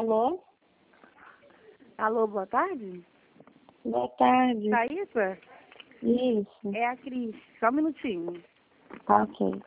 Alô? Alô, boa tarde? Boa tarde. Thaísa? Isso. É a Cris. Só um minutinho. Tá, ok.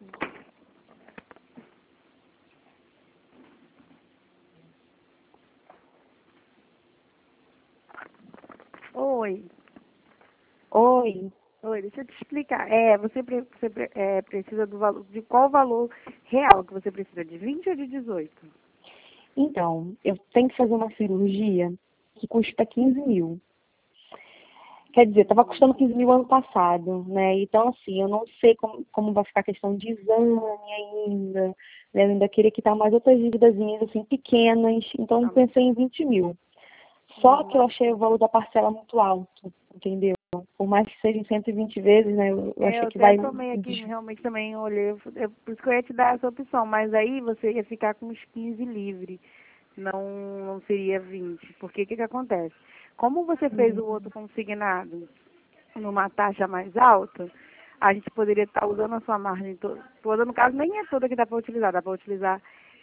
Oi. Oi. Oi, deixa eu te explicar. Você precisa do valor, de qual valor real que você precisa? De 20 ou de 18? Então, eu tenho que fazer uma cirurgia que custa 15 mil. Quer dizer, estava custando 15 mil ano passado, né? Então, assim, eu não sei como vai ficar a questão de exame ainda, né? Eu ainda queria quitar mais outras dívidazinhas, assim, pequenas. Então, eu pensei em 20 mil. Só que eu achei o valor da parcela muito alto, entendeu? Por mais que seja em 120 vezes, né? Eu achei Eu que até vai... tomei aqui, realmente também olhei, por isso que eu ia te dar essa opção, mas aí você ia ficar com uns 15 livre, não seria 20, porque o que acontece? Como você fez o outro consignado numa taxa mais alta, a gente poderia estar usando a sua margem toda, no caso nem é toda que dá para utilizar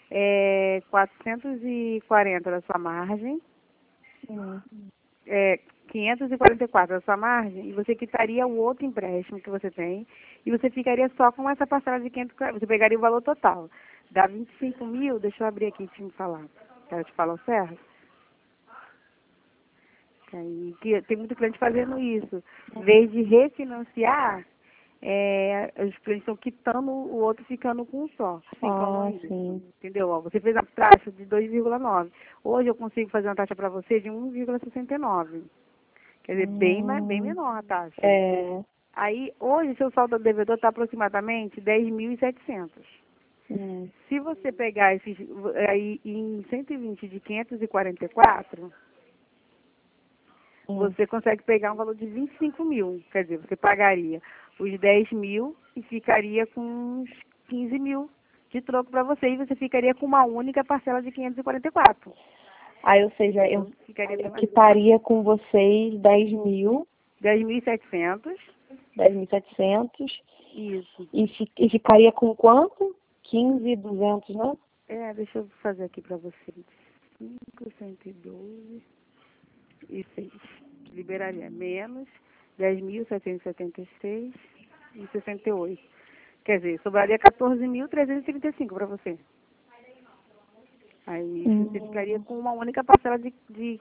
440 da sua margem, Hum. 544 da sua margem, e você quitaria o outro empréstimo que você tem, e você ficaria só com essa parcela de 540, você pegaria o valor total. Dá 25 mil, deixa eu abrir aqui e te falar. Quero te falar o certo? Aí, que tem muito cliente fazendo isso. Em vez de refinanciar, os clientes estão quitando o outro ficando com um só. Sim, falando isso. Sim. Entendeu? Ó, você fez a taxa de 2,9. Hoje eu consigo fazer uma taxa para você de 1,69. Quer dizer, bem menor a taxa. É. Aí, hoje, seu saldo do devedor está aproximadamente 10.700. Se você pegar esses aí em 120 de 544, você consegue pegar um valor de 25 mil. Quer dizer, você pagaria os 10 mil e ficaria com uns 15 mil de troco para você. E você ficaria com uma única parcela de 544. Aí, ou seja, eu quitaria com vocês 10 mil. 10.700. 10.700. Isso. E ficaria com quanto? 15.200, né? Deixa eu fazer aqui para você. 5, 112 e 6. Liberaria menos 10.776 e 68. Quer dizer, sobraria 14.335 para você. Aí você ficaria com uma única parcela de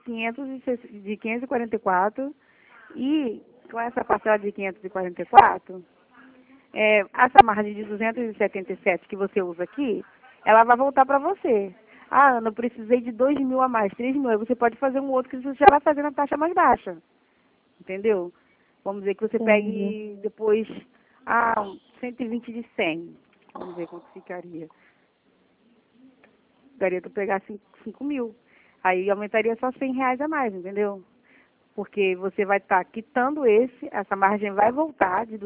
544 e com essa parcela de 544, essa margem de 277 que você usa aqui, ela vai voltar para você. Ah, Ana, eu precisei de 2 mil a mais, 3 mil. Aí você pode fazer um outro que você já vai fazer na taxa mais baixa. Entendeu? Vamos dizer que você pegue depois 120 de 100. Vamos ver quanto ficaria. Daria para pegar 5 mil. Aí aumentaria só R$ 100 a mais, entendeu? Porque você vai estar quitando essa margem vai voltar de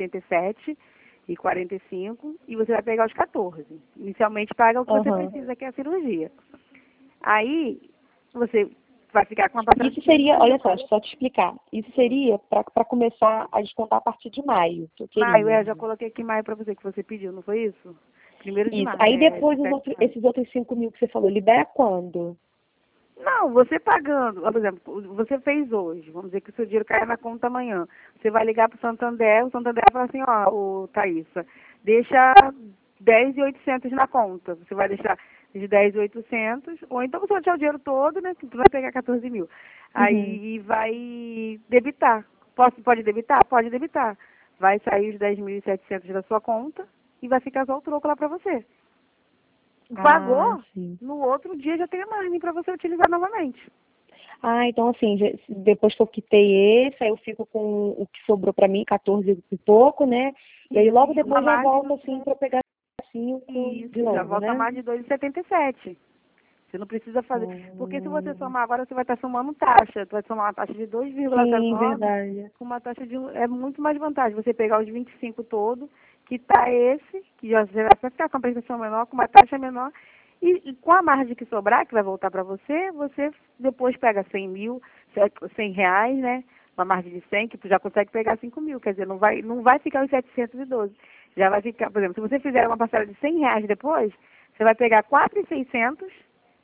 277,45 e você vai pegar os 14. Inicialmente paga o que você precisa, que é a cirurgia. Aí você vai ficar com uma parcela. Isso seria, olha só te explicar. Isso seria para começar a descontar a partir de maio. Que eu queria. Maio, já coloquei aqui maio para você, que você pediu, não foi isso? 1º de maio. Aí depois esses outros 5 mil que você falou, libera quando? Não, você pagando, por exemplo, você fez hoje, vamos dizer que o seu dinheiro cai na conta amanhã. Você vai ligar para o Santander vai falar assim, ô Thaísa, deixa 10.800 na conta. Você vai deixar de 10.800, ou então você vai deixar o dinheiro todo, né? Que tu vai pegar 14 mil. Aí vai debitar. Pode debitar? Pode debitar. Vai sair os 10.700 da sua conta e vai ficar só o troco lá para você. Pagou, no outro dia já tem a margem para você utilizar novamente. Então assim, depois que eu quitei esse, aí eu fico com o que sobrou para mim, 14 e pouco, né? E aí logo depois já volto assim para pegar 5 de novo, já volta mais de 2,77. Você não precisa fazer. Porque se você somar agora, você vai estar somando taxa. Você vai somar uma taxa de 2,09 com uma taxa de é muito mais vantagem você pegar os 25 todo, quitar esse, que já você vai ficar com a prestação menor, com uma taxa menor, e com a margem que sobrar, que vai voltar para você, você depois pega 100 mil, 100 reais, né? Uma margem de 100, que tu já consegue pegar 5 mil. Quer dizer, não vai ficar os 712. Já vai ficar, por exemplo, se você fizer uma parcela de 100 reais depois, você vai pegar 4.600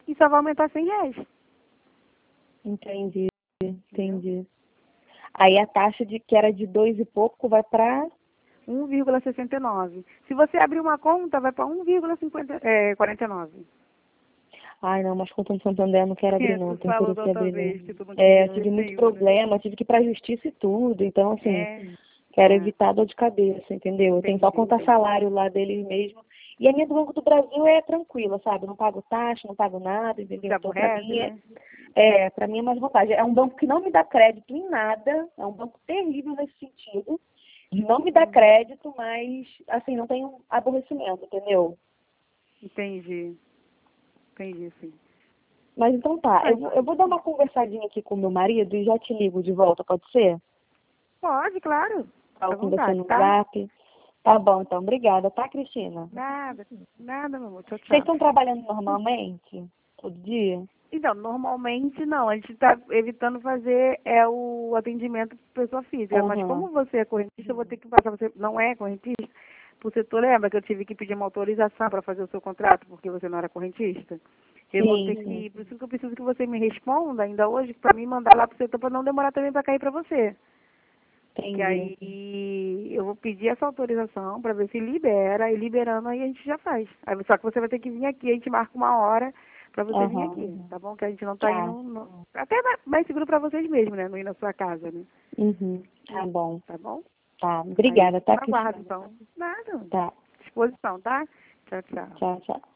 e só vai aumentar R$ 100. Entendi, entendi. Aí a taxa que era de 2 e pouco vai para 1,69. Se você abrir uma conta, vai para 1,49. Ai, não, mas conta no Santander eu não quero abrir, não. Tu Tenho falou interesse da em outra abrir, vez não. que tu não É, queria eu tive muito receio, né? problema, eu tive que ir pra justiça e tudo. Então, assim, É, quero ah, evitar dor de cabeça, entendeu? Eu tenho só entendi, contar entendi. salário lá deles mesmo. E a minha do Banco do Brasil é tranquila, sabe? Eu não pago taxa, não pago nada, Te entendeu? Então, pra aborrece, mim, né? pra mim é mais vantagem. É um banco que não me dá crédito em nada, é um banco terrível nesse sentido. De não me dá crédito, mas, assim, não tenho aborrecimento, entendeu? Entendi. Entendi, sim. Mas então tá, Mas eu vou dar uma conversadinha aqui com meu marido e já te ligo de volta, pode ser? pode, claro. Fica Falo à com você vontade, no tá? Zap. Tá bom, então. Obrigada, tá, Cristina? Nada, nada, meu amor. Tchau, Vocês tchau. estão trabalhando normalmente? Todo dia? Então, normalmente não. A gente está evitando fazer o atendimento por pessoa física. Mas Aham. como você é correntista, eu vou ter que passar. Você não é correntista? Você lembra que eu tive que pedir uma autorização para fazer o seu contrato porque você não era correntista? Eu vou Sim, ter sim. que. Por isso que eu preciso que você me responda ainda hoje para mim mandar lá para o setor para não demorar também para cair para você. Que Entendi. aí eu vou pedir essa autorização para ver se libera, e liberando aí a gente já faz. Aí, só que você vai ter que vir aqui, a gente marca uma hora para você vir Aham. aqui, tá bom? Que a gente não tá Tá. indo, até mais seguro para vocês mesmos, né? Não ir na sua casa, né? Uhum. Tá bom. Tá bom? Tá. Aí Obrigada, tá, aguardo Cristina? então. Nada. Tá. Disposição, tá? Tchau, tchau. Tchau, tchau.